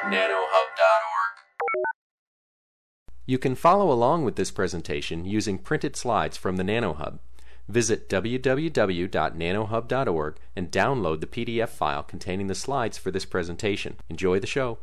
You can follow along with this presentation using printed slides from the NanoHub. Visit www.nanohub.org and download the PDF file containing the slides for this presentation. Enjoy the show.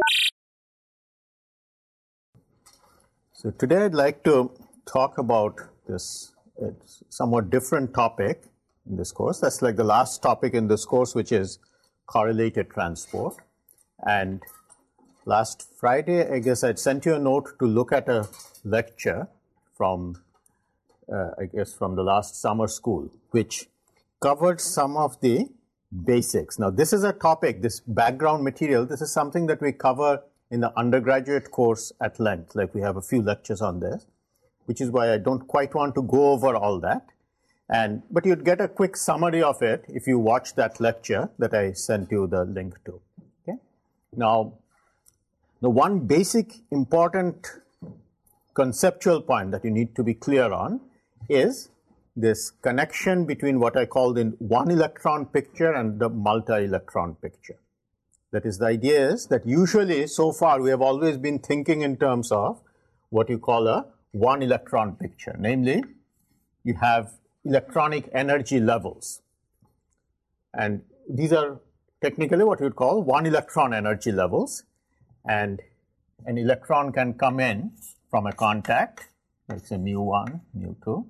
So today I'd like to talk about this somewhat different topic in this course. That's like the last topic in this course, which is correlated transport. And last Friday, I guess I'd sent you a note to look at a lecture from the last summer school, which covered some of the basics. Now, this is a topic, this background material, this is something that we cover in the undergraduate course at length. Like we have a few lectures on this, which is why I don't quite want to go over all that. But you'd get a quick summary of it if you watch that lecture that I sent you the link to. Okay? Now, the one basic important conceptual point that you need to be clear on is this connection between what I call the one electron picture and the multi-electron picture. That is, the idea is that usually so far we have always been thinking in terms of what you call a one electron picture. Namely, you have electronic energy levels. And these are technically what you would call one electron energy levels. And an electron can come in from a contact, like say mu1, mu2.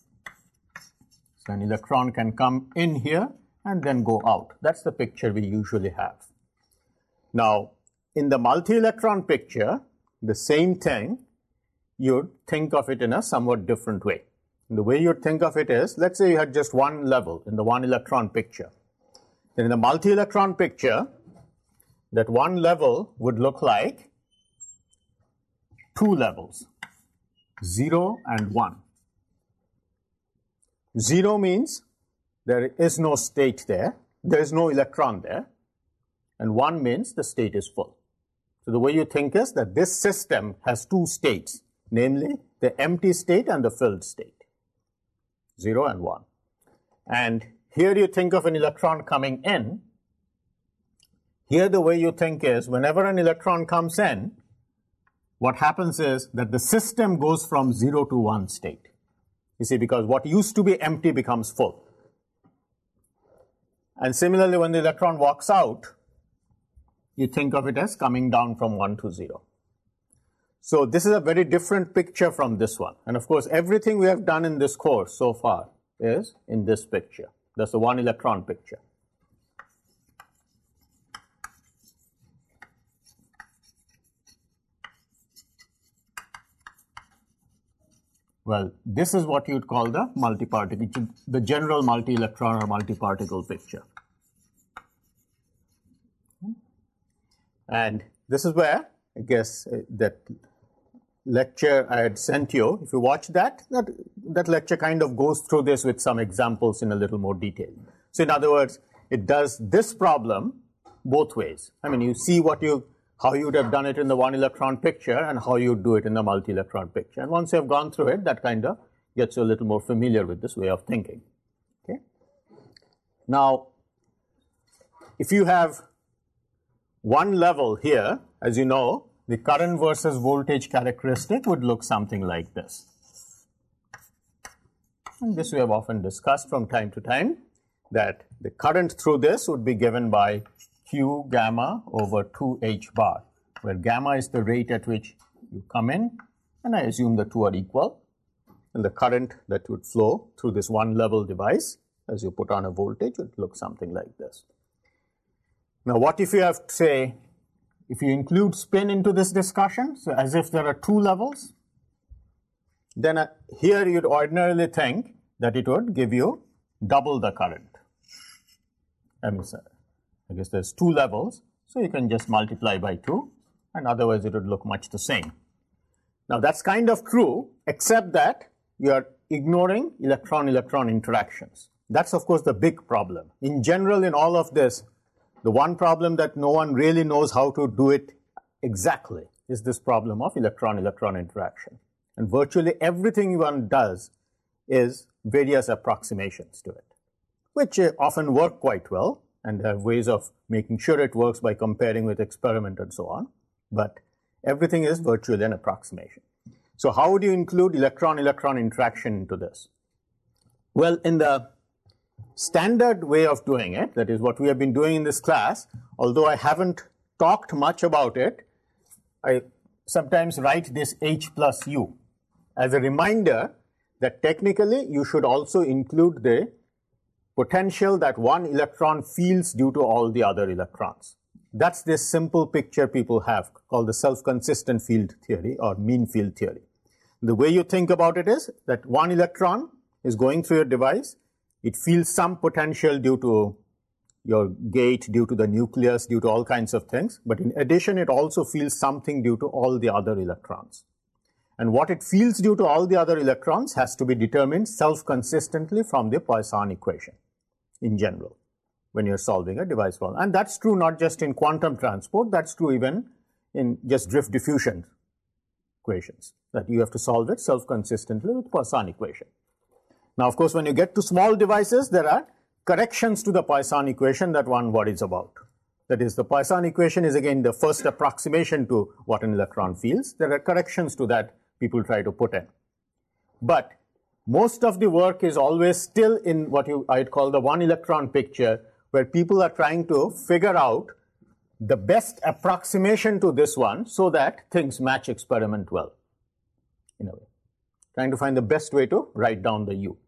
So an electron can come in here and then go out. That's the picture we usually have. Now, in the multi-electron picture, the same thing, you'd think of it in a somewhat different way. And the way you'd think of it is, let's say you had just one level in the one electron picture. Then in the multi-electron picture, that one level would look like two levels, 0 and 1. 0 means there is no state there, there is no electron there, and 1 means the state is full. So the way you think is that this system has two states, namely the empty state and the filled state, 0 and 1. And here you think of an electron coming in. Here the way you think is whenever an electron comes in, what happens is that the system goes from 0 to 1 state. You see, because what used to be empty becomes full. And similarly, when the electron walks out, you think of it as coming down from 1 to 0. So this is a very different picture from this one. And of course, everything we have done in this course so far is in this picture. That's the one electron picture. Well, this is what you'd call the multiparticle, the general multi-electron or multi-particle picture. And this is where, I guess, that lecture I had sent you, if you watch that lecture kind of goes through this with some examples in a little more detail. So in other words, it does this problem both ways. I mean, you see how you would have done it in the one electron picture and how you would do it in the multi-electron picture. And once you have gone through it, that kind of gets you a little more familiar with this way of thinking. Okay. Now, if you have one level here, as you know, the current versus voltage characteristic would look something like this. And this we have often discussed from time to time, that the current through this would be given by Q gamma over 2H bar, where gamma is the rate at which you come in, and I assume the two are equal. And the current that would flow through this one level device, as you put on a voltage, would look something like this. Now, what if you have, say, if you include spin into this discussion, so as if there are two levels, then here you'd ordinarily think that it would give you double the current. I guess there's two levels, so you can just multiply by 2, and otherwise it would look much the same. Now, that's kind of true, except that you are ignoring electron-electron interactions. That's, of course, the big problem. In general, in all of this, the one problem that no one really knows how to do it exactly is this problem of electron-electron interaction. And virtually everything one does is various approximations to it, which often work quite well, and have ways of making sure it works by comparing with experiment and so on. But everything is virtually an approximation. So how would you include electron-electron interaction into this? Well, in the standard way of doing it, that is what we have been doing in this class, although I haven't talked much about it, I sometimes write this H plus U as a reminder that technically you should also include the potential that one electron feels due to all the other electrons. That's this simple picture people have called the self-consistent field theory or mean field theory. The way you think about it is that one electron is going through your device. It feels some potential due to your gate, due to the nucleus, due to all kinds of things. But in addition, it also feels something due to all the other electrons. And what it feels due to all the other electrons has to be determined self-consistently from the Poisson equation in general when you're solving a device problem. And that's true not just in quantum transport, that's true even in just drift diffusion equations, that you have to solve it self-consistently with Poisson equation. Now, of course, when you get to small devices, there are corrections to the Poisson equation that one worries about. That is, the Poisson equation is again the first approximation to what an electron feels. There are corrections to that people try to put in. But most of the work is always still in what I'd call the one electron picture, where people are trying to figure out the best approximation to this one so that things match experiment well, in a way. Trying to find the best way to write down the U.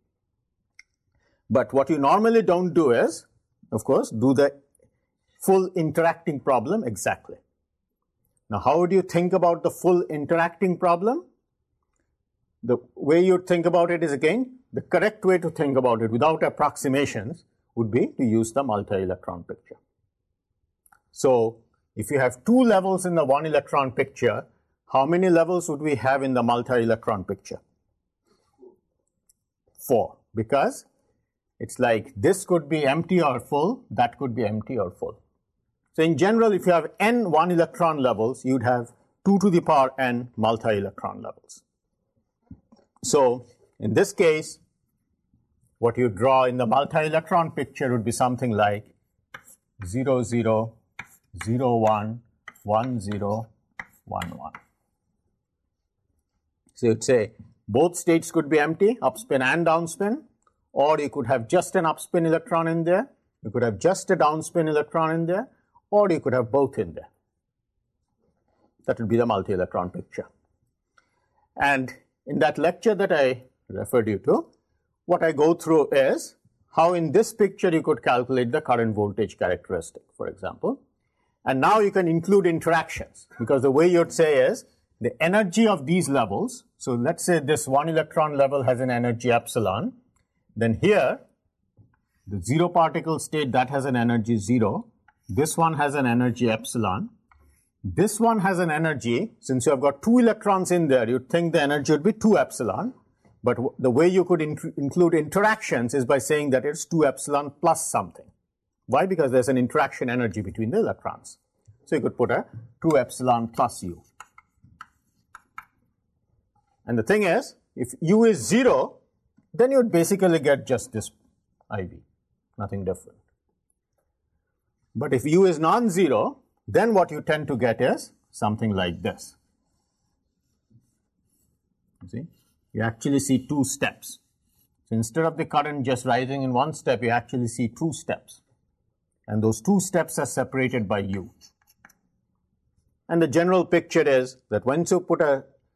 But what you normally don't do is, of course, do the full interacting problem exactly. Now, how would you think about the full interacting problem? The way you think about it is, again, the correct way to think about it without approximations would be to use the multi-electron picture. So, if you have two levels in the one electron picture, how many levels would we have in the multi-electron picture? 4, because it's like this could be empty or full, that could be empty or full. So in general, if you have n one electron levels, you'd have 2 to the power n multi-electron levels. So in this case, what you draw in the multi-electron picture would be something like 0, 0, 0, 1, 1, 0, 1, 1. So you'd say both states could be empty, upspin and downspin, or you could have just an upspin electron in there, you could have just a downspin electron in there, or you could have both in there. That would be the multi-electron picture. And in that lecture that I referred you to, what I go through is how in this picture you could calculate the current voltage characteristic, for example. And now you can include interactions, because the way you'd say is the energy of these levels. So let's say this one electron level has an energy epsilon. Then here, the zero particle state, that has an energy 0. This one has an energy epsilon. This one has an energy, since you have got 2 electrons in there, you'd think the energy would be 2 epsilon. But the way you could include interactions is by saying that it's 2 epsilon plus something. Why? Because there's an interaction energy between the electrons. So you could put a 2 epsilon plus U. And the thing is, if U is 0, then you'd basically get just this IV, nothing different. But if U is non-zero, then what you tend to get is something like this. You see? You actually see 2 steps. So instead of the current just rising in one step, you actually see 2 steps. And those 2 steps are separated by U. And the general picture is that once you put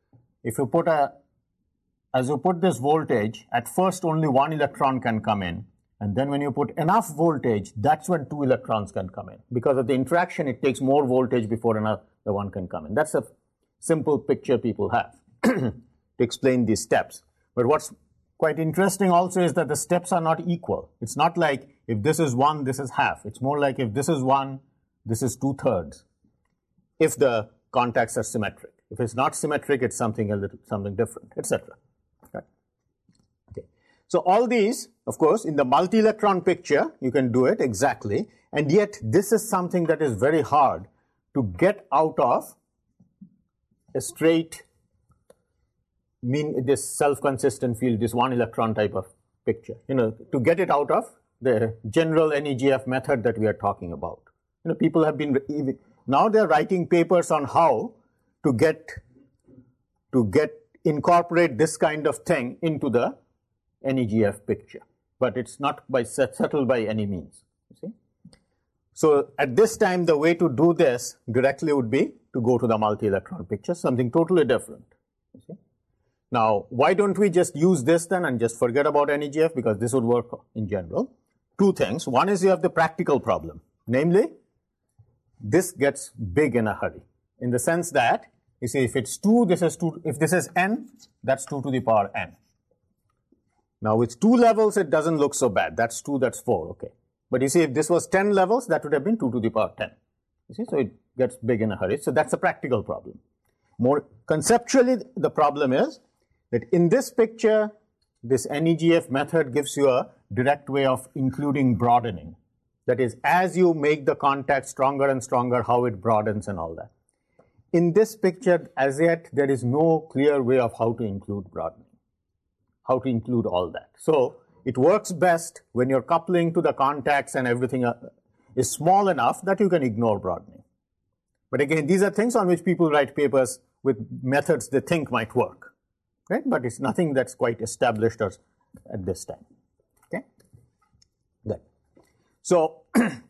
as you put this voltage, at first only 1 electron can come in. And then when you put enough voltage, that's when 2 electrons can come in. Because of the interaction, it takes more voltage before another one can come in. That's a simple picture people have to explain these steps. But what's quite interesting also is that the steps are not equal. It's not like if this is 1, this is half. It's more like if this is 1, this is 2/3. If the contacts are symmetric. If it's not symmetric, it's something different, etc. Okay. So all these, of course, in the multi-electron picture, you can do it exactly. And yet, this is something that is very hard to get out of a straight this self-consistent field, this one electron type of picture. To get it out of the general NEGF method that we are talking about. People have been, now they're writing papers on how to incorporate this kind of thing into the NEGF picture. But it's not subtle by any means. You see? So at this time, the way to do this directly would be to go to the multi-electron picture, something totally different. You see? Now, why don't we just use this then and just forget about NEGF, because this would work in general. Two things. One is you have the practical problem. Namely, this gets big in a hurry, in the sense that, you see, if it's 2, this is 2. If this is n, that's 2 to the power n. Now, with 2 levels, it doesn't look so bad. That's 2, that's 4, okay. But you see, if this was 10 levels, that would have been 2 to the power 10. You see, so it gets big in a hurry. So that's a practical problem. More conceptually, the problem is that in this picture, this NEGF method gives you a direct way of including broadening. That is, as you make the contact stronger and stronger, how it broadens and all that. In this picture, as yet, there is no clear way of how to include broadening, how to include all that. So it works best when your coupling to the contacts and everything is small enough that you can ignore broadening. But again, these are things on which people write papers with methods they think might work, right? But it's nothing that's quite established at this time. Okay, good. So,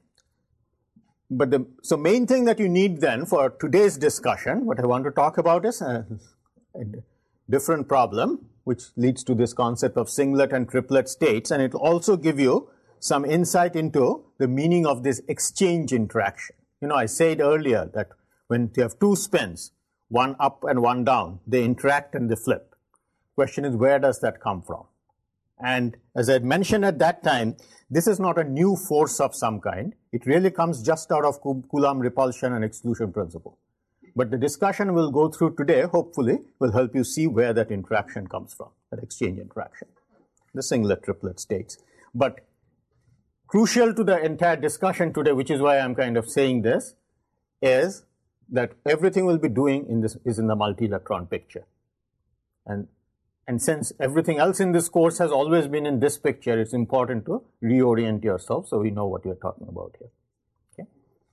so main thing that you need then for today's discussion, what I want to talk about is a different problem, which leads to this concept of singlet and triplet states, and it will also give you some insight into the meaning of this exchange interaction. I said earlier that when you have two spins, one up and one down, they interact and they flip. Question is, where does that come from? And as I had mentioned at that time, this is not a new force of some kind. It really comes just out of Coulomb repulsion and exclusion principle. But the discussion we'll go through today, hopefully, will help you see where that interaction comes from, that exchange interaction, the singlet triplet states. But crucial to the entire discussion today, which is why I'm kind of saying this, is that everything we'll be doing in this is in the multi-electron picture. And since everything else in this course has always been in this picture, it's important to reorient yourself so we know what you're talking about here. Okay?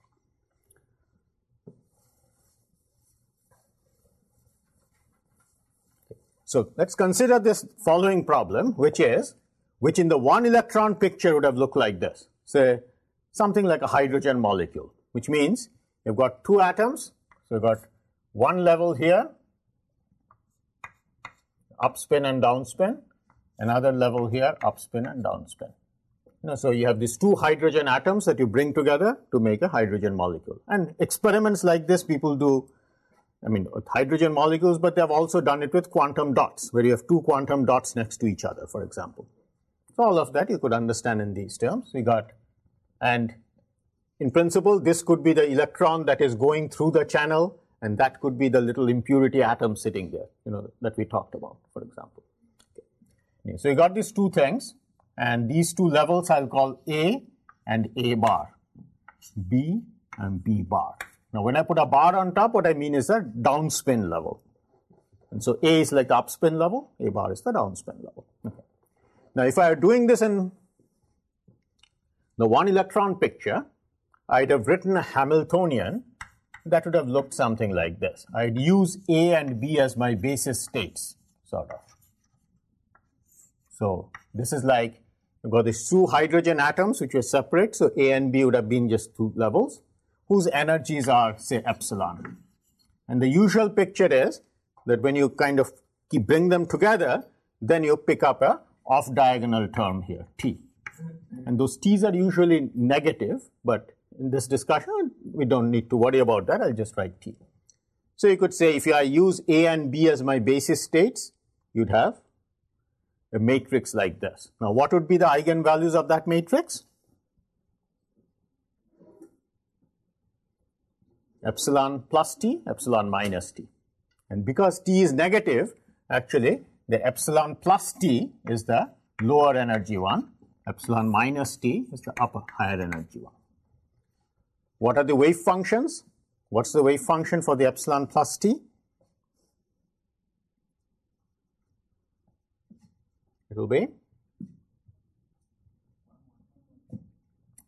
So let's consider this following problem, which in the one electron picture would have looked like this. Say something like a hydrogen molecule, which means you've got two atoms. So you've got one level here, upspin and downspin, another level here, upspin and downspin. So you have these two hydrogen atoms that you bring together to make a hydrogen molecule. And experiments like this people do, with hydrogen molecules, but they have also done it with quantum dots, where you have two quantum dots next to each other, for example. So all of that you could understand in these terms. And in principle, this could be the electron that is going through the channel, and that could be the little impurity atom sitting there, that we talked about, for example. Okay. So you got these two things, and these two levels I'll call A and A bar, B and B bar. Now, when I put a bar on top, what I mean is a downspin level. And so A is like the upspin level, A bar is the downspin level. Okay. Now, if I were doing this in the one electron picture, I'd have written a Hamiltonian that would have looked something like this. I'd use A and B as my basis states, sort of. So this is like, you've got these two hydrogen atoms which are separate, so A and B would have been just two levels, whose energies are, say, epsilon. And the usual picture is that when you kind of bring them together, then you pick up a off-diagonal term here, T. And those T's are usually negative, but in this discussion, we don't need to worry about that. I'll just write T. So you could say if I use A and B as my basis states, you'd have a matrix like this. Now, what would be the eigenvalues of that matrix? Epsilon plus T, epsilon minus T. And because T is negative, actually, the epsilon plus T is the lower energy one. Epsilon minus T is the upper, higher energy one. What are the wave functions? What's the wave function for the epsilon plus T? It will be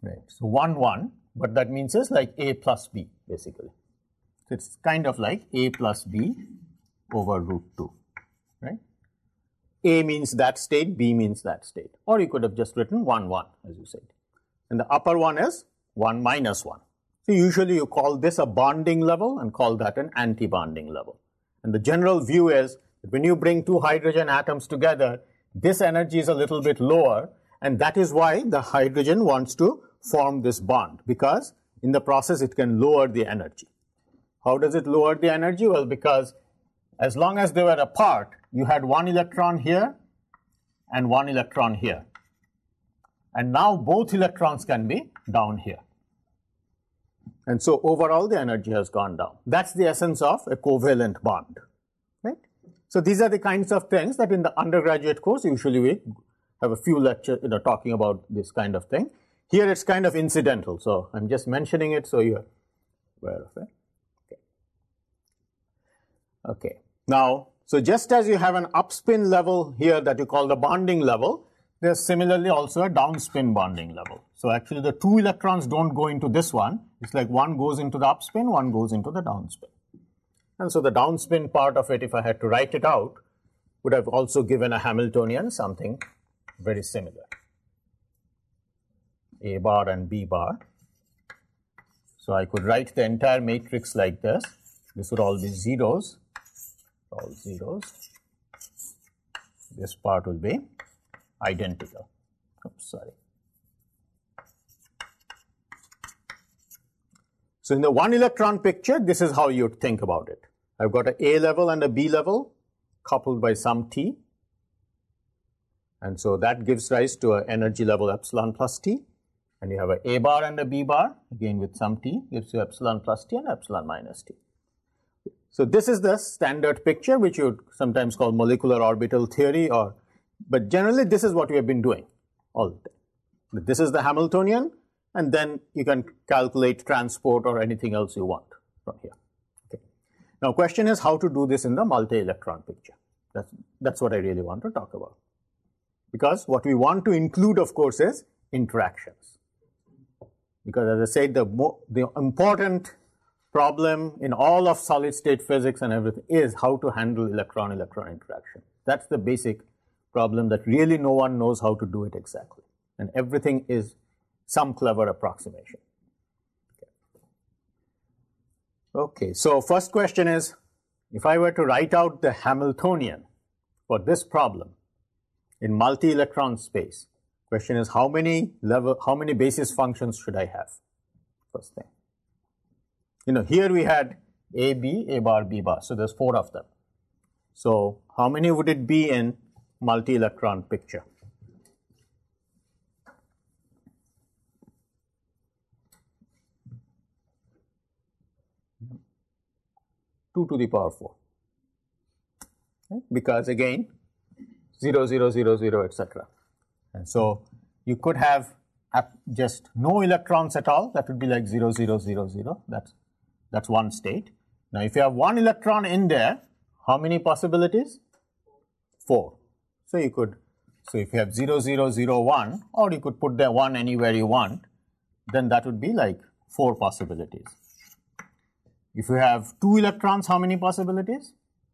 Right. So 1, 1, but that means it's like A plus B, basically. So it's kind of like A plus B over root 2, right? A means that state, B means that state. Or you could have just written 1, 1, as you said. And the upper one is 1 minus 1. So usually you call this a bonding level and call that an anti-bonding level. And the general view is that when you bring two hydrogen atoms together, this energy is a little bit lower, and that is why the hydrogen wants to form this bond, because in the process it can lower the energy. How does it lower the energy? Well, because as long as they were apart, you had one electron here and one electron here. And now both electrons can be down here. And so overall the energy has gone down. That's the essence of a covalent bond, right? So these are the kinds of things that in the undergraduate course usually we have a few lectures talking about this kind of thing. Here it's kind of incidental, so I'm just mentioning it so you're aware of it. Okay. Now, so just as you have an upspin level here that you call the bonding level, there's similarly also a downspin bonding level. So actually the two electrons don't go into this one. It's like one goes into the upspin, one goes into the downspin. And so the downspin part of it, if I had to write it out, would have also given a Hamiltonian something very similar. A bar and B bar. So I could write the entire matrix like this. This would all be zeros. All zeros. This part will be identical. Oops, sorry. So in the one electron picture, this is how you'd think about it. I've got an A level and a B level coupled by some T. And so that gives rise to an energy level epsilon plus T. And you have an A bar and a B bar, again with some T, gives you epsilon plus T and epsilon minus T. So this is the standard picture, which you would sometimes call molecular orbital theory, but generally this is what we have been doing all the time. This is the Hamiltonian, and then you can calculate transport or anything else you want from here. Okay. Now, question is how to do this in the multi-electron picture. That's what I really want to talk about. Because what we want to include, of course, is interactions. Because as I said, the important problem in all of solid state physics and everything is how to handle electron-electron interaction. That's the basic problem that really no one knows how to do it exactly. And everything is some clever approximation. Okay, so first question is, if I were to write out the Hamiltonian for this problem in multi-electron space, question is how many basis functions should I have? First thing. Here we had A, B, A bar, B bar. So there's 4 of them. So how many would it be in multi-electron picture? Two to the power 4. Okay? Because again, 0, 0, 0, 0, etc. And so you could have just no electrons at all. That would be like 0, 0, 0, 0. That's one state. Now, if you have one electron in there, how many possibilities? 4. So if you have 0, 0, 0, 1, or you could put the 1 anywhere you want, then that would be like 4 possibilities. If you have 2 electrons, how many possibilities?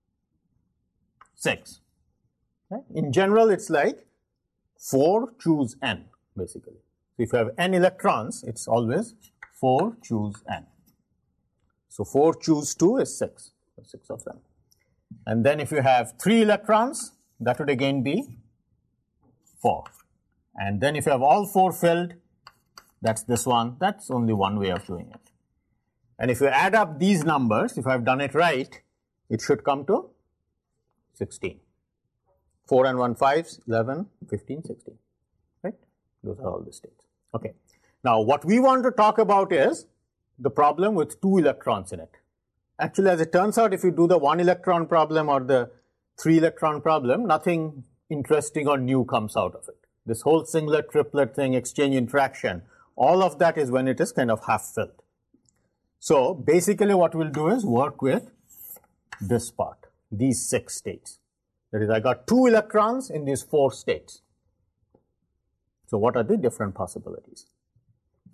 6. Okay? In general, it's like 4 choose n, basically. So if you have n electrons, it's always 4 choose n. So 4 choose 2 is 6, so 6 of them. And then if you have 3 electrons, that would again be 4. And then if you have all 4 filled, that's this one. That's only one way of doing it. And if you add up these numbers, if I've done it right, it should come to 16. 4 and 1, 5, 11, 15, 16. Right? Those are all the states. Okay. Now, what we want to talk about is the problem with 2 electrons in it. Actually, as it turns out, if you do the 1 electron problem or the 3 electron problem, nothing interesting or new comes out of it. This whole singlet, triplet thing, exchange interaction, all of that is when it is kind of half filled. So basically what we'll do is work with this part, these 6 states. That is, I got 2 electrons in these 4 states. So what are the different possibilities?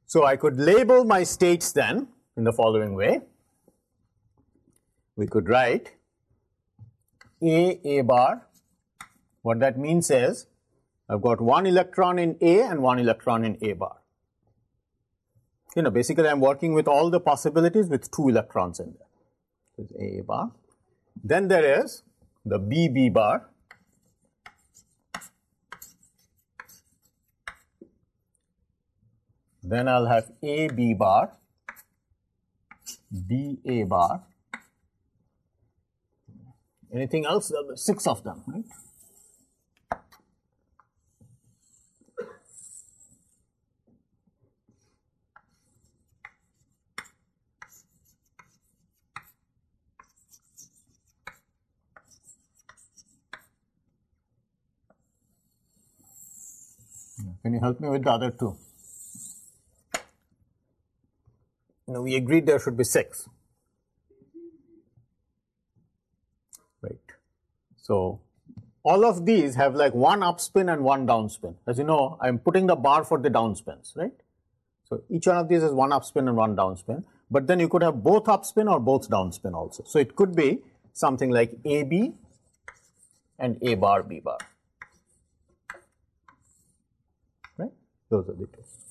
So I could label my states then in the following way. We could write A bar. What that means is I've got one electron in A and one electron in A bar. Basically I'm working with all the possibilities with two electrons in there. This is A bar. Then there is the B bar. Then I'll have A bar, B bar. Anything else? 6 of them, right? Can you help me with the other 2? We agreed there should be 6. Right. So all of these have like one upspin and one downspin. As you know, I'm putting the bar for the downspins, right? So each one of these is one upspin and one downspin. But then you could have both upspin or both downspin also. So it could be something like AB and A bar, B bar. Right? Those are the 2.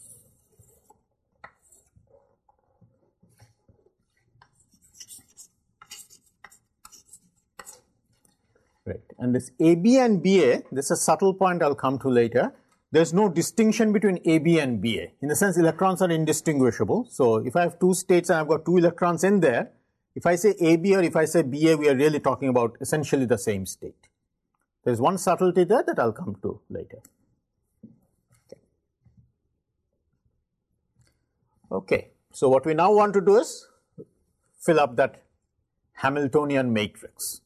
Right. And this AB and BA, this is a subtle point I'll come to later. There's no distinction between AB and BA. In the sense, electrons are indistinguishable. So if I have 2 states and I've got 2 electrons in there, if I say AB or if I say BA, we are really talking about essentially the same state. There's one subtlety there that I'll come to later. Okay. So what we now want to do is fill up that Hamiltonian matrix.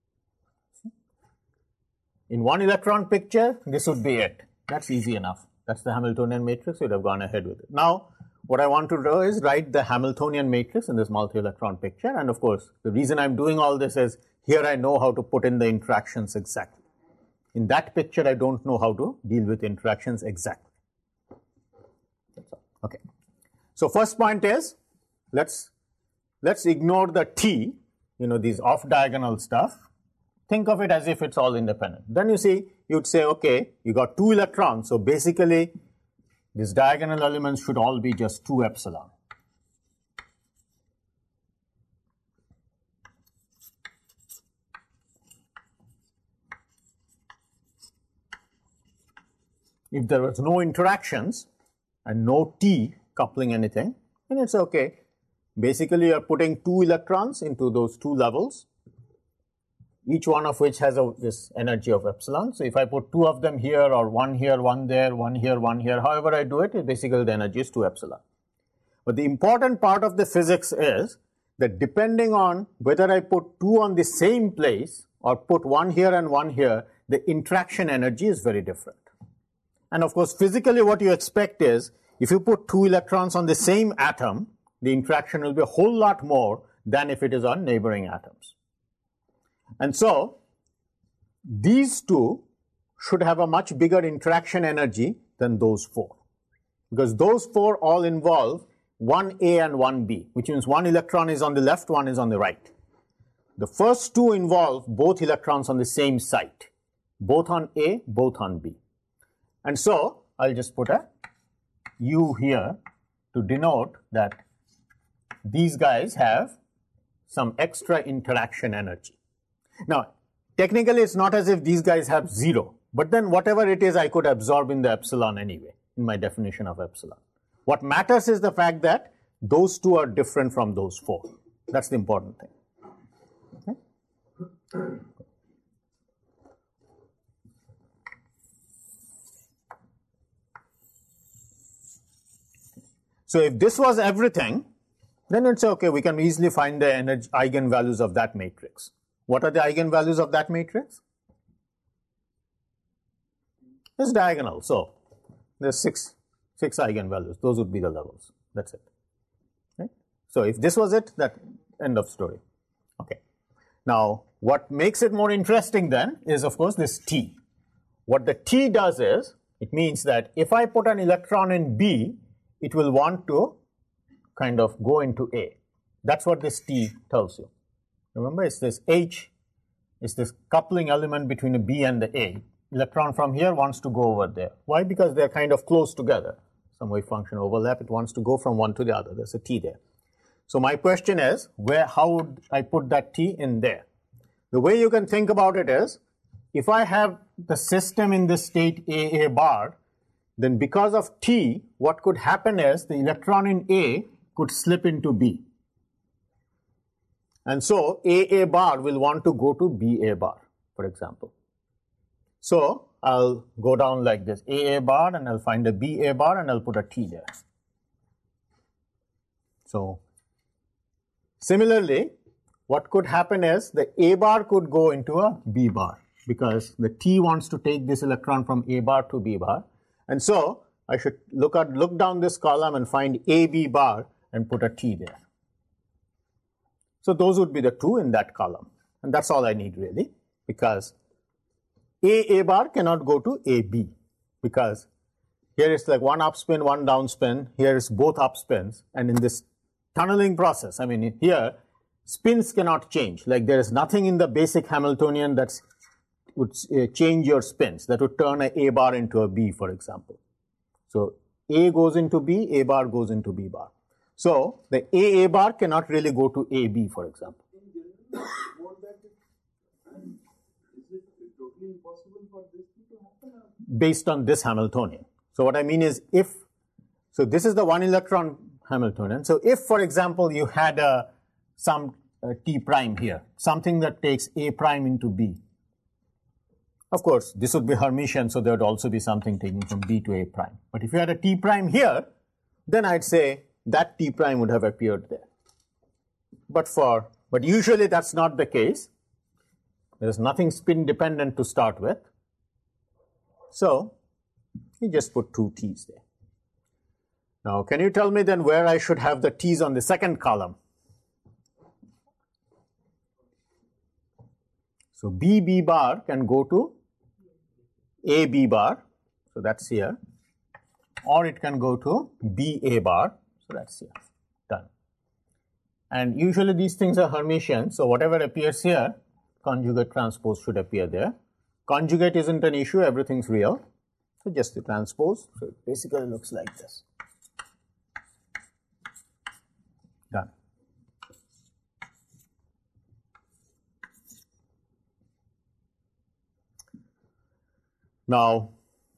In one electron picture, this would be it. That's easy enough. That's the Hamiltonian matrix. We'd have gone ahead with it. Now, what I want to do is write the Hamiltonian matrix in this multi-electron picture. And of course, the reason I'm doing all this is here I know how to put in the interactions exactly. In that picture, I don't know how to deal with interactions exactly. That's all. Okay. So first point is, let's ignore the T, these off-diagonal stuff. Think of it as if it's all independent. Then you see, you'd say, okay, you got 2 electrons. So basically, these diagonal elements should all be just 2 epsilon. If there was no interactions and no T coupling anything, then it's okay. Basically, you're putting 2 electrons into those 2 levels, each one of which has this energy of epsilon. So if I put 2 of them here, or 1 here, 1 there, 1 here, 1 here, however I do it, basically the energy is 2 epsilon. But the important part of the physics is that depending on whether I put 2 on the same place or put 1 here and 1 here, the interaction energy is very different. And of course, physically what you expect is, if you put 2 electrons on the same atom, the interaction will be a whole lot more than if it is on neighboring atoms. And so, these 2 should have a much bigger interaction energy than those 4. Because those 4 all involve 1A and 1B, which means 1 electron is on the left, 1 is on the right. The first 2 involve both electrons on the same site, both on A, both on B. And so, I'll just put a U here to denote that these guys have some extra interaction energy. Now, technically, it's not as if these guys have 0, but then whatever it is, I could absorb in the epsilon anyway, in my definition of epsilon. What matters is the fact that those 2 are different from those 4. That's the important thing. Okay? So if this was everything, then it's okay. We can easily find the energy eigenvalues of that matrix. What are the eigenvalues of that matrix? It's diagonal. So there's six eigenvalues. Those would be the levels. That's it. Right? So if this was it, that end of story. Okay. Now, what makes it more interesting then is, of course, this T. What the T does is, it means that if I put an electron in B, it will want to kind of go into A. That's what this T tells you. Remember, it's this H, it's this coupling element between the B and the A. Electron from here wants to go over there. Why? Because they're kind of close together. Some wave function overlap, it wants to go from one to the other. There's a T there. So my question is, how would I put that T in there? The way you can think about it is, if I have the system in this state AA bar, then because of T, what could happen is the electron in A could slip into B. And so AA bar will want to go to BA bar, for example. So I'll go down like this, AA bar, and I'll find a BA bar, and I'll put a T there. So similarly, what could happen is the A bar could go into a B bar, because the T wants to take this electron from A bar to B bar. And so I should look down this column and find AB bar and put a T there. So those would be the two in that column. And that's all I need really, because AA bar cannot go to AB, because here it's like one upspin, one downspin. Here is both upspins. And in this tunneling process, I mean, here spins cannot change. Like there is nothing in the basic Hamiltonian that would change your spins, that would turn a bar into a B, for example. So A goes into B, A bar goes into B bar. So the AA bar cannot really go to AB, for example. In general, won't that is it totally impossible for this to happen? Based on this Hamiltonian. So what I mean is, so this is the one electron Hamiltonian. So if, for example, you had some T prime here, something that takes A prime into B. Of course, this would be Hermitian, so there would also be something taking from B to A prime. But if you had a T prime here, then I'd say that T prime would have appeared there. But usually that's not the case. There's nothing spin dependent to start with. So you just put two T's there. Now, can you tell me then where I should have the T's on the second column? So BB bar can go to AB bar, so that's here, or it can go to BA bar, so that's here, done. And usually these things are Hermitian, so whatever appears here, conjugate transpose should appear there. Conjugate isn't an issue, everything's real, so just the transpose, so it basically looks like this. Done. Now,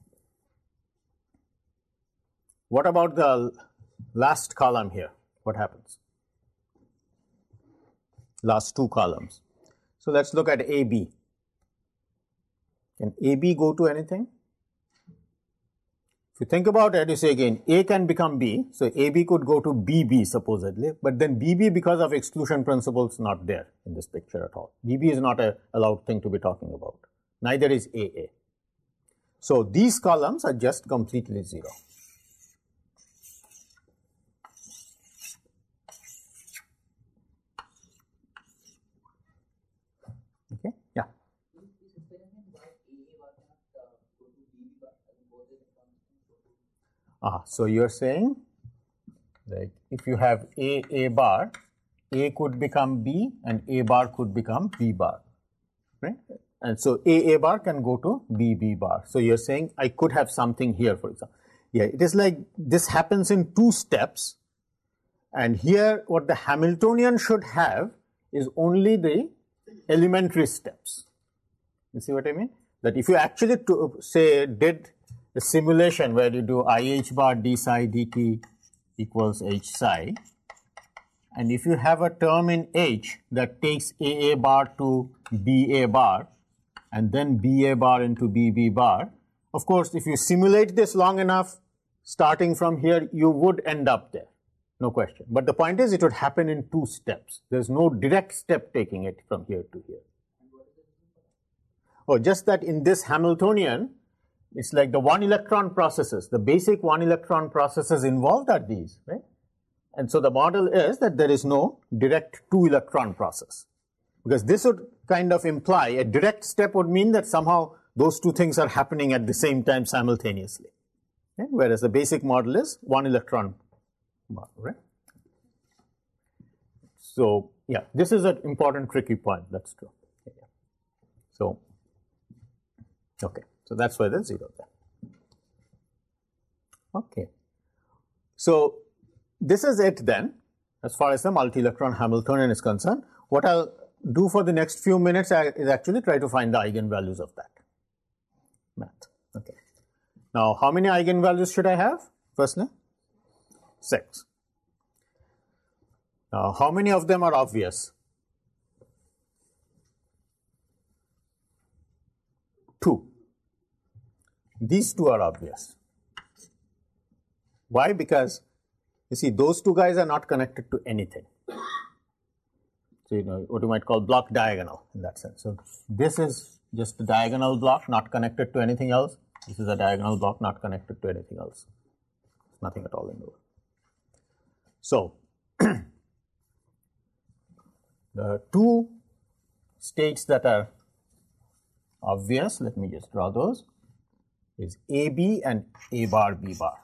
what about the last column here? What happens? Last two columns. So let's look at AB. Can AB go to anything? If you think about it, you say again, A can become B, so AB could go to BB supposedly, but then BB, because of exclusion principle, is not there in this picture at all. BB is not an allowed thing to be talking about. Neither is AA. So these columns are just completely zero. Okay, yeah. So you're saying that if you have A bar, A could become B and A bar could become B bar, right? And so AA bar can go to BB bar. So you're saying I could have something here, for example. Yeah, it is like this happens in two steps. And here what the Hamiltonian should have is only the elementary steps. You see what I mean? That if you actually did the simulation where you do IH bar d psi dt equals H psi, and if you have a term in H that takes AA bar to BA bar, and then BA bar into BB bar. Of course, if you simulate this long enough, starting from here, you would end up there, no question. But the point is, it would happen in two steps. There's no direct step taking it from here to here. Oh, just that in this Hamiltonian, it's like the one electron processes. The basic one electron processes involved are these, right? And so the model is that there is no direct two electron process. Because this would kind of imply a direct step would mean that somehow those two things are happening at the same time simultaneously. okay? Whereas the basic model is 1 electron bar, right? So, yeah, this is an important tricky point, that's true. Yeah. So, okay, so that's why there's 0 there. Okay. So, this is it then, as far as the multi-electron Hamiltonian is concerned. What I'll do for the next few minutes is actually try to find the eigenvalues of that math. Okay. Now, how many eigenvalues should I have? Firstly, 6. Now, how many of them are obvious? 2. These 2 are obvious. Why? Because you see, those 2 guys are not connected to anything. So, you know, what you might call block diagonal in that sense. So, this is just a diagonal block not connected to anything else. This is a diagonal block not connected to anything else. Nothing at all in the world. So, the 2 states that are obvious, let me just draw those, is AB and A bar B bar.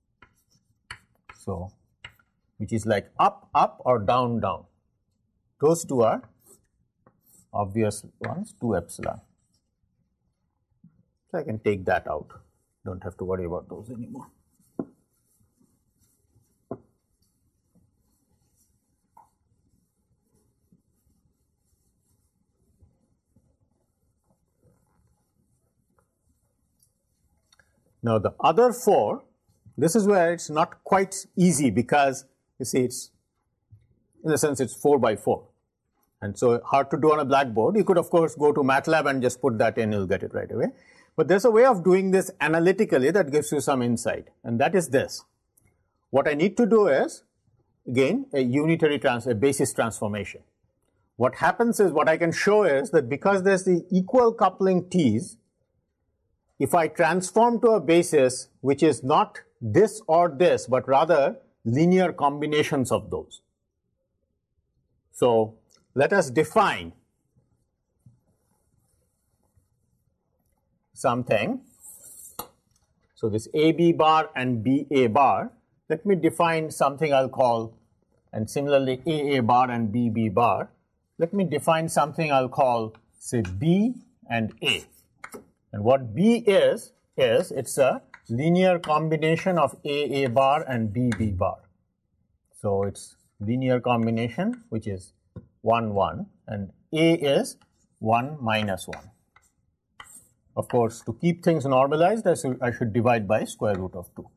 So, which is like up, up or down, down. Those 2 are obvious ones, 2 epsilon. So, I can take that out. Don't have to worry about those anymore. Now, the other 4, this is where it's not quite easy because you see it's, in a sense, it's 4 by 4. And so hard to do on a blackboard. You could, of course, go to MATLAB and just put that in, you'll get it right away. But there's a way of doing this analytically that gives you some insight, and that is this. What I need to do is, again, a basis transformation. What happens is, what I can show is that because there's the equal coupling T's, if I transform to a basis which is not this or this, but rather linear combinations of those. So, let us define something. So, this AB bar and BA bar, let me define something I'll call, and similarly AA bar and BB bar, let me define something I'll call, say, B and A. And what B is it's a linear combination of AA bar and BB bar. So, it's linear combination which is 1, 1, and A is 1 minus 1. Of course, to keep things normalized, I should divide by square root of 2.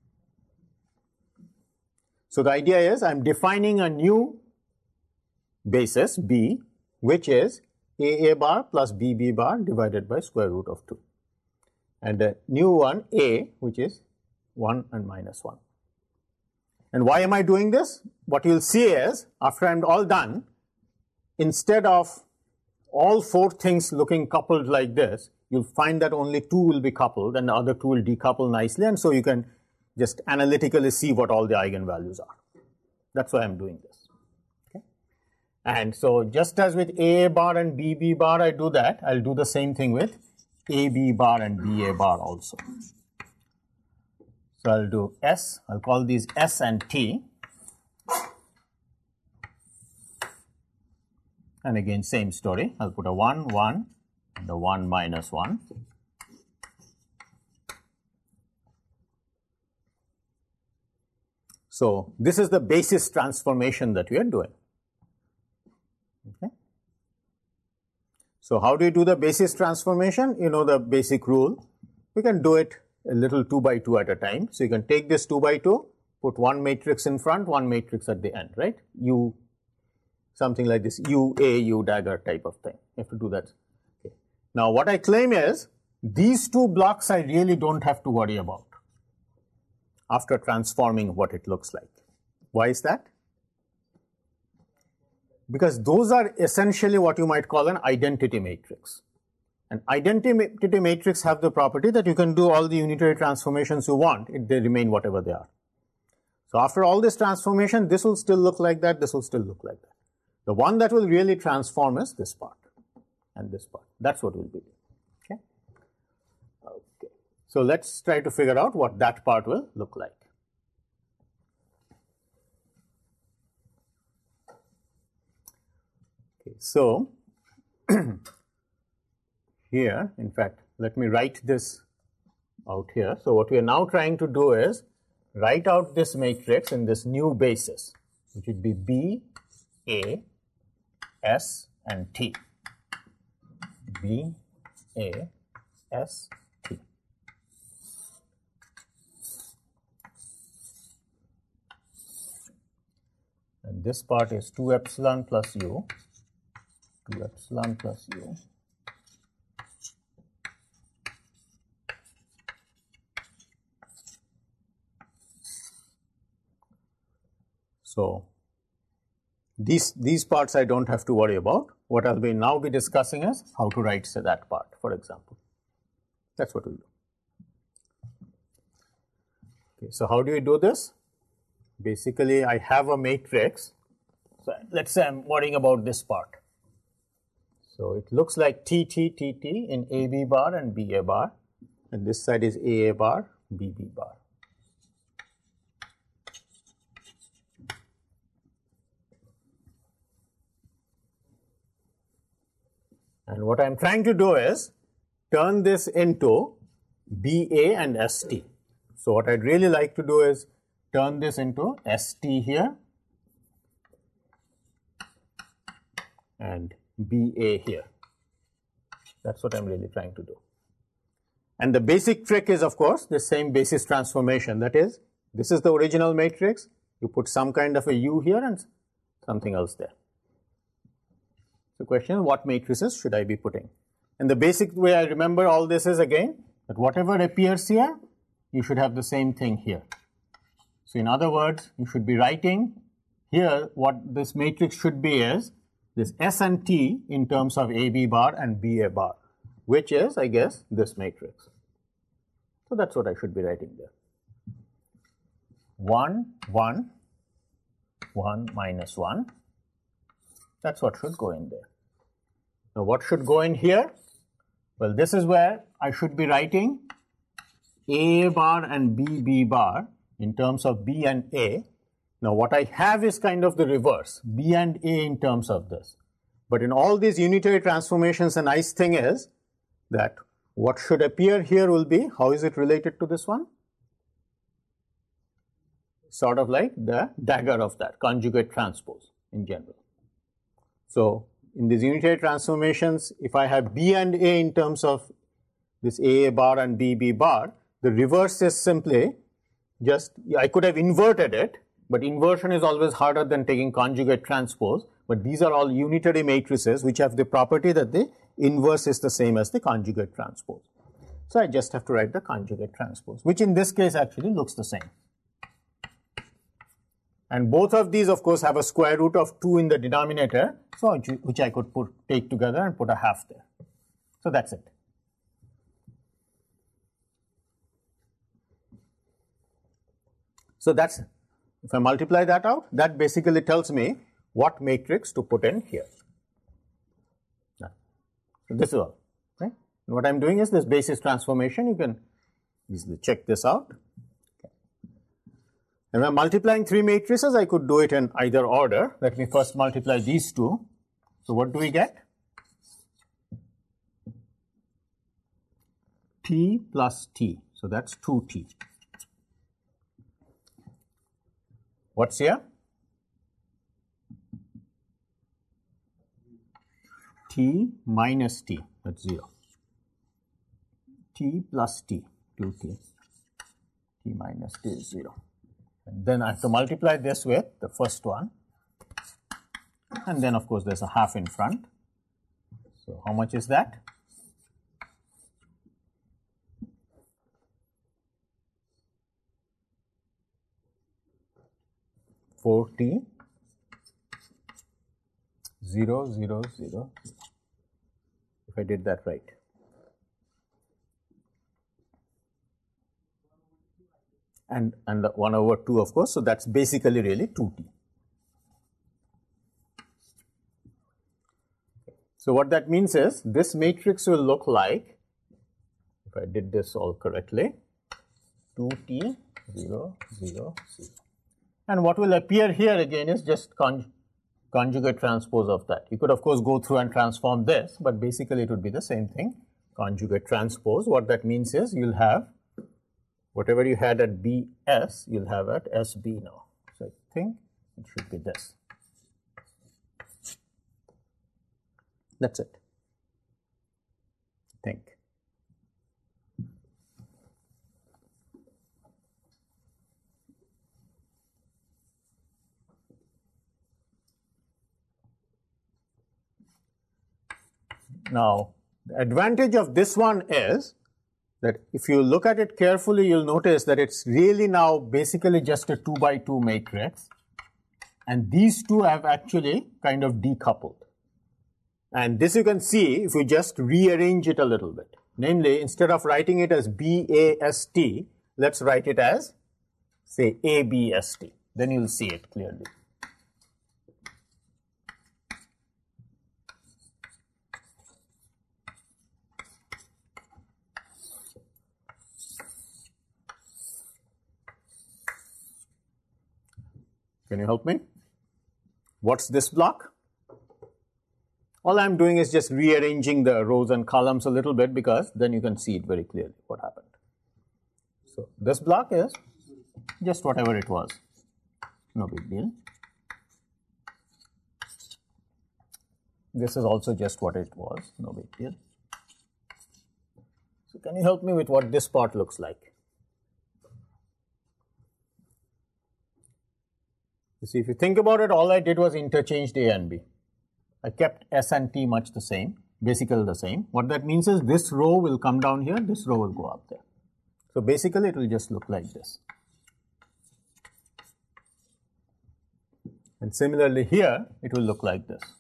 So, the idea is I'm defining a new basis B, which is AA bar plus BB bar divided by square root of 2. And the new one, A, which is 1 and minus 1. And why am I doing this? What you'll see is, after I'm all done, instead of all 4 things looking coupled like this, you'll find that only 2 will be coupled and the other 2 will decouple nicely, and so you can just analytically see what all the eigenvalues are. That's why I'm doing this. Okay? And so, just as with AA bar and BB bar I do that, I'll do the same thing with AB bar and BA bar also. So, I'll do S, I'll call these S and T. And again, same story, I'll put a 1, 1, and a 1 minus 1. So, this is the basis transformation that we are doing. Okay. So, how do you do the basis transformation? You know the basic rule. We can do it a little 2 by 2 at a time. So, you can take this 2 by 2, put one matrix in front, one matrix at the end, right? U, something like this, U, A, U dagger type of thing. You have to do that. Okay. Now, what I claim is, these 2 blocks I really don't have to worry about after transforming what it looks like. Why is that? Because those are essentially what you might call an identity matrix. An identity matrix have the property that you can do all the unitary transformations you want, they remain whatever they are. So, after all this transformation, this will still look like that, this will still look like that. The one that will really transform is this part and this part. That's what we'll be doing. Okay. Okay. So let's try to figure out what that part will look like. Okay, so here, in fact, let me write this out here. So what we are now trying to do is write out this matrix in this new basis, which would be B, A, S, and T. B, A, S, T. And this part is 2 epsilon plus U, 2 epsilon plus U. So these parts I don't have to worry about. What I'll now be discussing is how to write, say, that part, for example. That's what we'll do. Okay, so how do we do this? Basically, I have a matrix. So let's say I'm worrying about this part. So it looks like T, T, T, T in AB bar and BA bar. And this side is AA bar, BB bar. And what I'm trying to do is turn this into BA and ST. So what I'd really like to do is turn this into ST here and BA here. That's what I'm really trying to do. And the basic trick is, of course, the same basis transformation. That is, this is the original matrix. You put some kind of a U here and something else there. The question is, what matrices should I be putting? And the basic way I remember all this is, again, that whatever appears here, you should have the same thing here. So in other words, you should be writing here what this matrix should be is this S and T in terms of AB bar and BA bar, which is, I guess, this matrix. So that's what I should be writing there. 1, 1, 1 minus 1. That's what should go in there. Now what should go in here? Well, this is where I should be writing A bar and BB bar in terms of B and A. Now what I have is kind of the reverse, B and A in terms of this. But in all these unitary transformations, a nice thing is that what should appear here will be, how is it related to this one? Sort of like the dagger of that, conjugate transpose in general. So in these unitary transformations, if I have B and A in terms of this AA bar and BB bar, the reverse is simply just, I could have inverted it, but inversion is always harder than taking conjugate transpose. But these are all unitary matrices which have the property that the inverse is the same as the conjugate transpose. So I just have to write the conjugate transpose, which in this case actually looks the same. And both of these, of course, have a square root of 2 in the denominator, so which I could take together and put a half there. So that's it. So that's, if I multiply that out, that basically tells me what matrix to put in here. So this is all, right? And what I'm doing is this basis transformation. You can easily check this out. And when I'm multiplying 3 matrices, I could do it in either order. Let me first multiply these 2. So what do we get? T plus T. So that's 2T. What's here? T minus T. That's 0. T plus T. 2T. T minus T is 0. And then I have to multiply this with the first one, and then of course there's a half in front. So how much is that? (4t) 0, 0, 0, if I did that right. And the 1 over 2, of course, so that's basically really 2t. So what that means is, this matrix will look like, if I did this all correctly, 2t 0 0 0. And what will appear here again is just conjugate transpose of that. You could of course go through and transform this, but basically it would be the same thing, conjugate transpose. What that means is you'll have whatever you had at BS, you'll have at SB now. So I think it should be this. That's it. I think. Now, the advantage of this one is that if you look at it carefully, you'll notice that it's really now basically just a 2 by 2 matrix, and these two have actually kind of decoupled. And this you can see if you just rearrange it a little bit. Namely, instead of writing it as BAST, let's write it as, say, ABST. Then you'll see it clearly. Can you help me? What's this block? All I'm doing is just rearranging the rows and columns a little bit, because then you can see it very clearly what happened. So this block is just whatever it was, no big deal. This is also just what it was, no big deal. So can you help me with what this part looks like? You see, if you think about it, all I did was interchanged A and B. I kept S and T much the same, basically the same. What that means is this row will come down here, this row will go up there. So basically it will just look like this. And similarly here, it will look like this.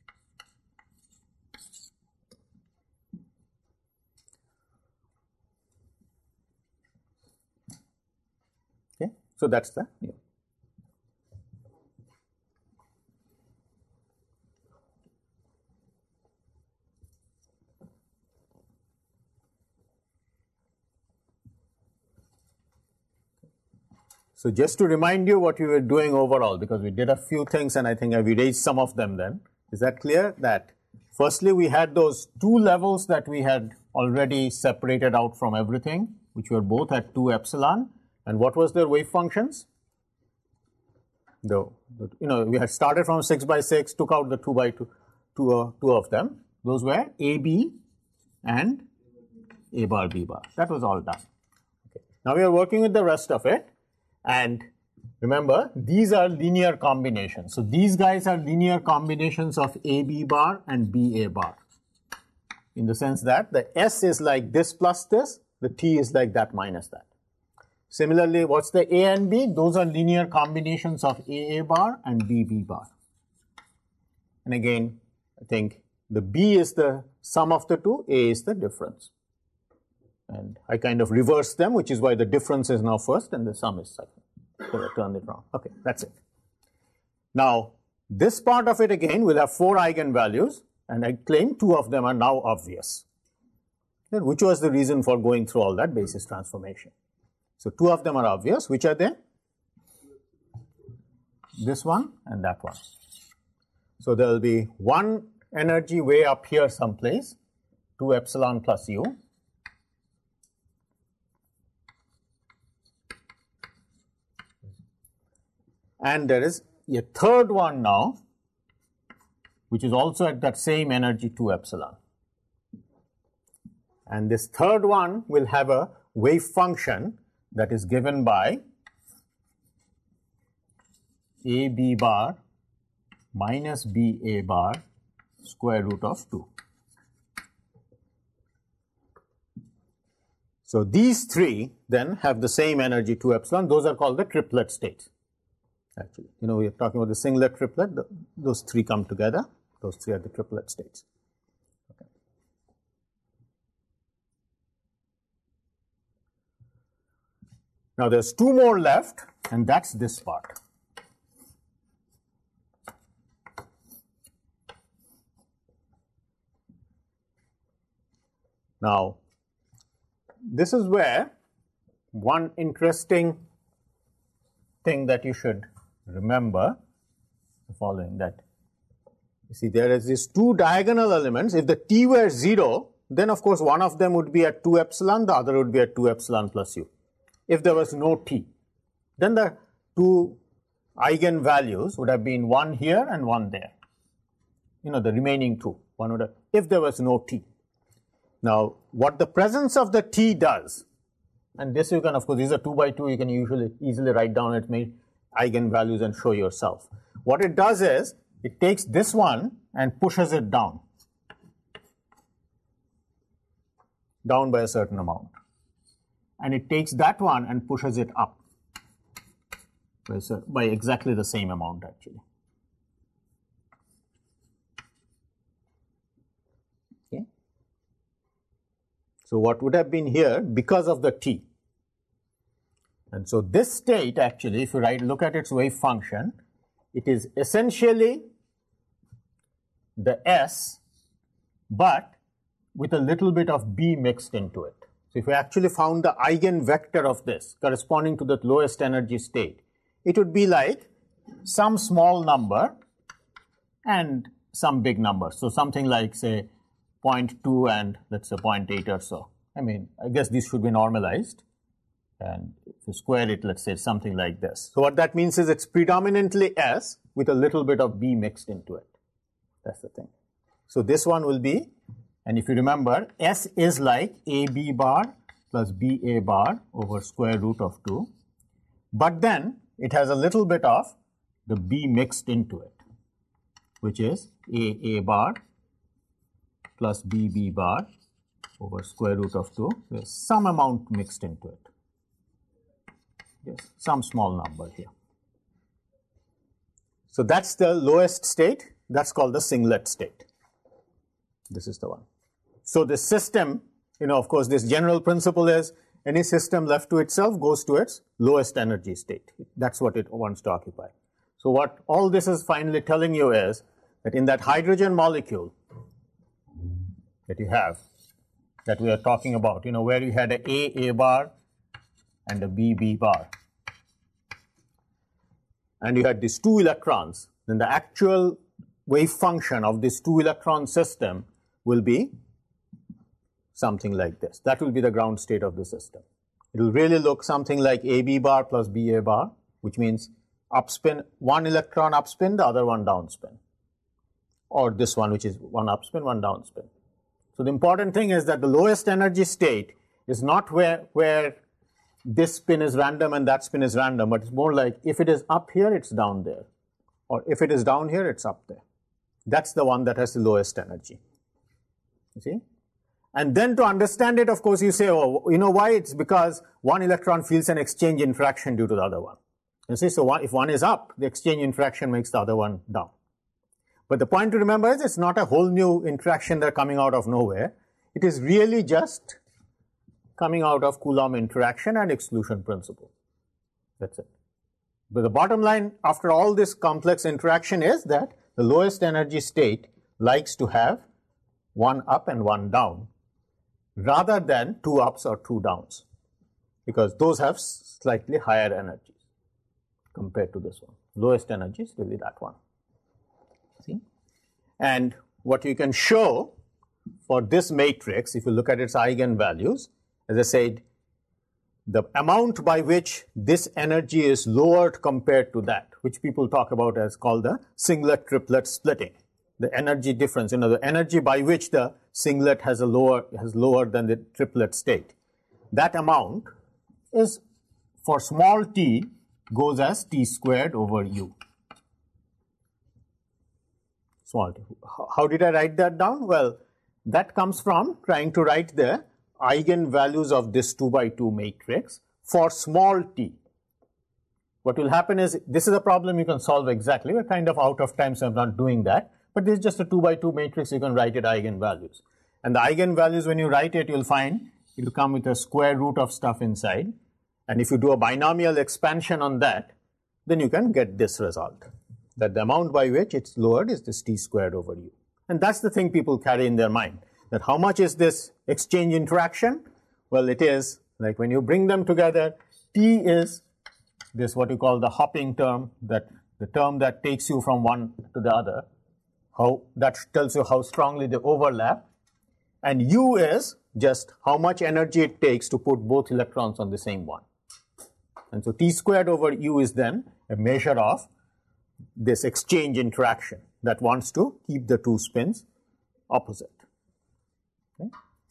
Okay, so that's the new. So just to remind you what we were doing overall, because we did a few things and I think I've erased some of them then. Is that clear? That firstly we had those two levels that we had already separated out from everything, which were both at 2 epsilon. And what was their wave functions? We had started from 6 by 6, took out the 2 by 2, two of them. Those were AB and A bar B bar. That was all done. Okay. Now we are working with the rest of it. And remember, these are linear combinations. So these guys are linear combinations of AB bar and BA bar, in the sense that the S is like this plus this, the T is like that minus that. Similarly, what's the A and B? Those are linear combinations of AA bar and BB bar. And again, I think the B is the sum of the two, A is the difference. And I kind of reverse them, which is why the difference is now first and the sum is second. So I turned it wrong. Okay, that's it. Now, this part of it again will have 4 eigenvalues, and I claim 2 of them are now obvious. Okay, which was the reason for going through all that basis transformation. So 2 of them are obvious. Which are they? This one and that one. So there will be one energy way up here someplace, 2 epsilon plus U. And there is a third one now, which is also at that same energy 2 epsilon. And this third one will have a wave function that is given by AB bar minus BA bar square root of 2. So these three then have the same energy 2 epsilon. Those are called the triplet states. Actually, we are talking about the singlet triplet. Those three come together. Those three are the triplet states. Okay. Now there's 2 more left, and that's this part. Now, this is where one interesting thing that you should remember the following, that you see there is these two diagonal elements. If the t were 0, then of course one of them would be at 2 epsilon, the other would be at 2 epsilon plus u. If there was no t, then the two eigenvalues would have been one here and one there. You know, the remaining two, one would have, if there was no t. Now, what the presence of the t does, and this you can, of course, these are 2 by 2, you can usually easily write down its eigenvalues and show yourself. What it does is, it takes this one and pushes it down by a certain amount. And it takes that one and pushes it up by exactly the same amount actually. Okay. So what would have been here because of the t. And so this state actually, if you look at its wave function, it is essentially the S, but with a little bit of B mixed into it. So if we actually found the eigenvector of this corresponding to the lowest energy state, it would be like some small number and some big number. So something like, say, 0.2 and let's say 0.8 or so. I mean, I guess these should be normalized. And if you square it, let's say something like this. So what that means is it's predominantly S with a little bit of B mixed into it. That's the thing. So this one will be, and if you remember, S is like AB bar plus BA bar over square root of 2. But then it has a little bit of the B mixed into it, which is AA bar plus BB bar over square root of 2. There's some amount mixed into it. Yes, some small number here. So that's the lowest state. That's called the singlet state. This is the one. So the system, you know, of course, this general principle is any system left to itself goes to its lowest energy state. That's what it wants to occupy. So what all this is finally telling you is that in that hydrogen molecule that you have, that we are talking about, you know, where you had a A bar and a B bar, and you had these two electrons, then the actual wave function of this two electron system will be something like this. That will be the ground state of the system. It will really look something like AB bar plus BA bar, which means upspin, one electron upspin, the other one downspin. Or this one, which is one upspin, one downspin. So the important thing is that the lowest energy state is not where this spin is random and that spin is random, but it's more like if it is up here, it's down there. Or if it is down here, it's up there. That's the one that has the lowest energy. You see? And then to understand it, of course, you say, oh, you know why? It's because one electron feels an exchange interaction due to the other one. You see, so if one is up, the exchange interaction makes the other one down. But the point to remember is it's not a whole new interaction that's coming out of nowhere. It is really just coming out of Coulomb interaction and exclusion principle. That's it. But the bottom line after all this complex interaction is that the lowest energy state likes to have one up and one down rather than two ups or two downs, because those have slightly higher energies compared to this one. Lowest energy is really that one. See? And what you can show for this matrix, if you look at its eigenvalues, as I said, the amount by which this energy is lowered compared to that, which people talk about as called the singlet triplet splitting. The energy difference, you know, the energy by which the singlet has lower than the triplet state. That amount is, for small t, goes as t squared over u. Small t. How did I write that down? Well, that comes from trying to write the eigenvalues of this 2 by 2 matrix for small t. What will happen is, this is a problem you can solve exactly. We're kind of out of time, so I'm not doing that. But this is just a 2 by 2 matrix, you can write it eigenvalues. And the eigenvalues, when you write it, you'll find it will come with a square root of stuff inside. And if you do a binomial expansion on that, then you can get this result, that the amount by which it's lowered is this t squared over u. And that's the thing people carry in their mind, that how much is this exchange interaction? Well, it is like when you bring them together, T is this what you call the hopping term, that the term that takes you from one to the other. How that tells you how strongly they overlap. And U is just how much energy it takes to put both electrons on the same one. And so T squared over U is then a measure of this exchange interaction that wants to keep the two spins opposite. Okay?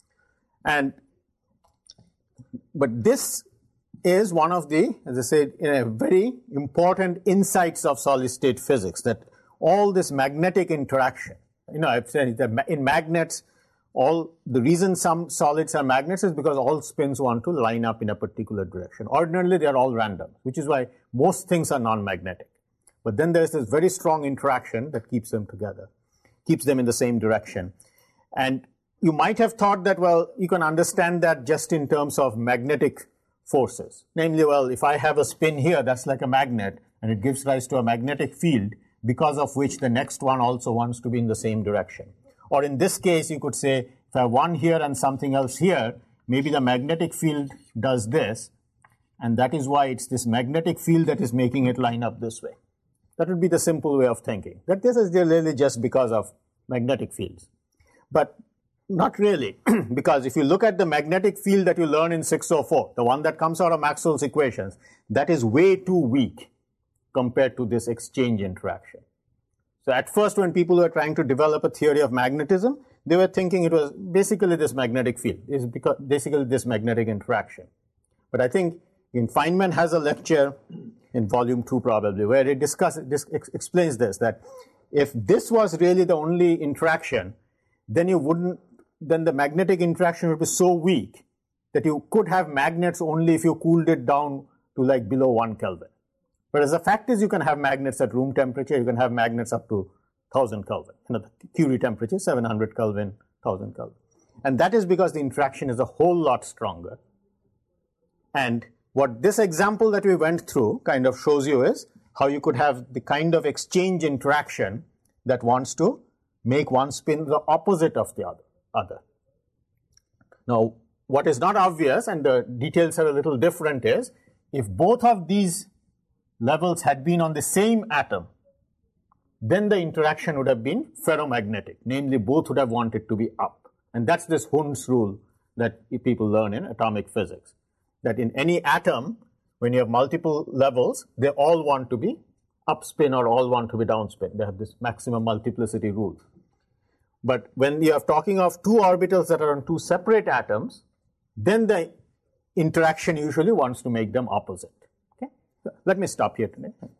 But this is one of the, as I said, very important insights of solid state physics, that all this magnetic interaction, I've said that in magnets, the reason some solids are magnets is because all spins want to line up in a particular direction. Ordinarily, they are all random, which is why most things are non-magnetic. But then there's this very strong interaction that keeps them together, keeps them in the same direction. And you might have thought that, well, you can understand that just in terms of magnetic forces. Namely, well, if I have a spin here, that's like a magnet, and it gives rise to a magnetic field, because of which the next one also wants to be in the same direction. Or in this case, you could say, if I have one here and something else here, maybe the magnetic field does this, and that is why it's this magnetic field that is making it line up this way. That would be the simple way of thinking, that this is really just because of magnetic fields. But not really, because if you look at the magnetic field that you learn in 604, the one that comes out of Maxwell's equations, that is way too weak compared to this exchange interaction. So at first, when people were trying to develop a theory of magnetism, they were thinking it was basically this magnetic field, it's basically this magnetic interaction. But I think Feynman has a lecture in volume 2 probably, where it explains this, that if this was really the only interaction, then the magnetic interaction would be so weak that you could have magnets only if you cooled it down to like below 1 Kelvin. But as the fact is, you can have magnets at room temperature, you can have magnets up to 1000 Kelvin. The Curie temperature, 700 Kelvin, 1000 Kelvin. And that is because the interaction is a whole lot stronger. And what this example that we went through kind of shows you is how you could have the kind of exchange interaction that wants to make one spin the opposite of the other. Now, what is not obvious, and the details are a little different, is if both of these levels had been on the same atom, then the interaction would have been ferromagnetic. Namely, both would have wanted to be up. And that's this Hund's rule that people learn in atomic physics, that in any atom, when you have multiple levels, they all want to be upspin or all want to be downspin. They have this maximum multiplicity rule. But when you are talking of two orbitals that are on two separate atoms, then the interaction usually wants to make them opposite. Okay? So let me stop here today.